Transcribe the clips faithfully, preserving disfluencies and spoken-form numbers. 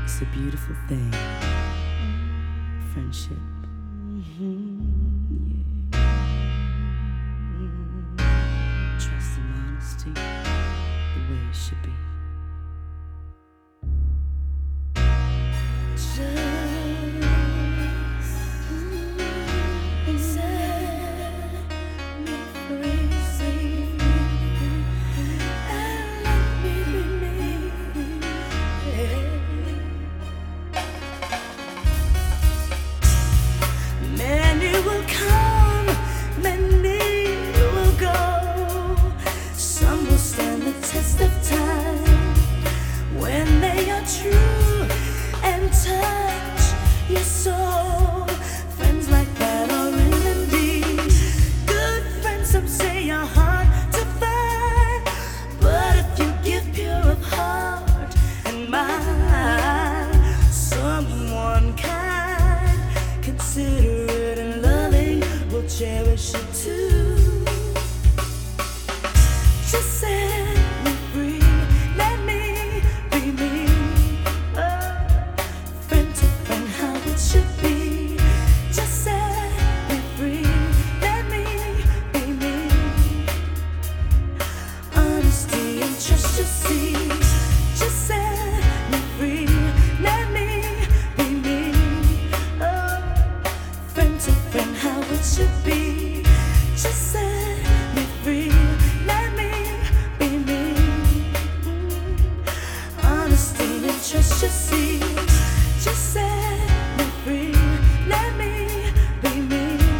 It's a beautiful thing. Friendship. Yeah. Trust and honesty, the way it should be. True and touch your soul. Friends like that are indeed good friends. Some say are hard to find, but if you give pure of heart and mind, someone kind, considerate and loving will cherish it too. Just set me free, let me be me. Trust you see, just set me free, let me be me.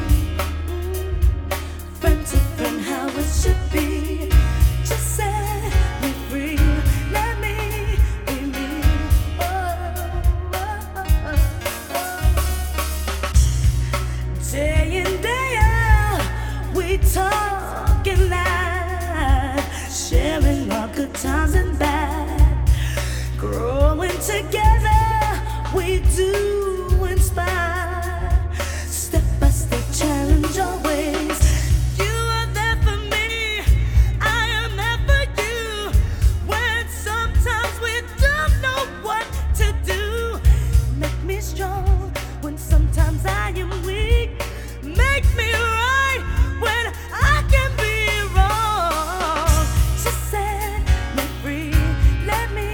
Friend to friend, how it should be. Just set me free, let me be me. Oh, oh, oh, oh. Day in, day out, we talk and laugh, sharing our good times and bad. Growing together, we do inspire. Step by step, challenge always. You are there for me, I am there for you. When sometimes we don't know what to do, make me strong when sometimes I am weak. Make me right when I can be wrong. Just set me free, let me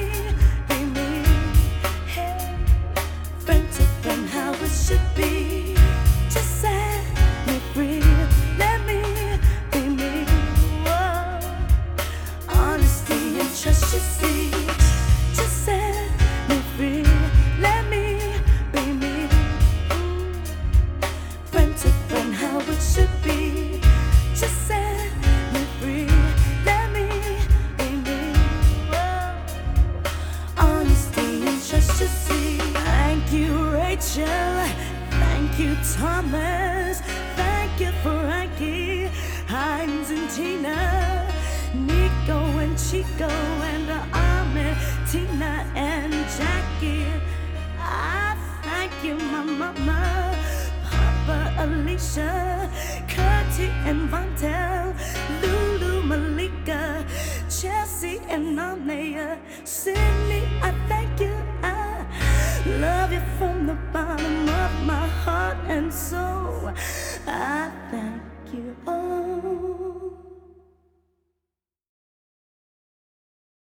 should be. Just set me free, let me be me. Whoa. Honesty and trust you see. Just set me free, let me be me. Mm. Friend to friend, how it should be. Just set me free, let me be me. Whoa. Honesty and trust you see. Thank you, Rachel. Thank you, Thomas. Thank you, Frankie, Heinz and Tina, Nico and Chico, and Ahmed, Tina and Jackie. I thank you, my mama, Papa, Alicia, Curti and Vontel, Lulu, Malika, Chelsea and Anaya, Sydney. I thank you. I love you from the bottom of my heart and soul. I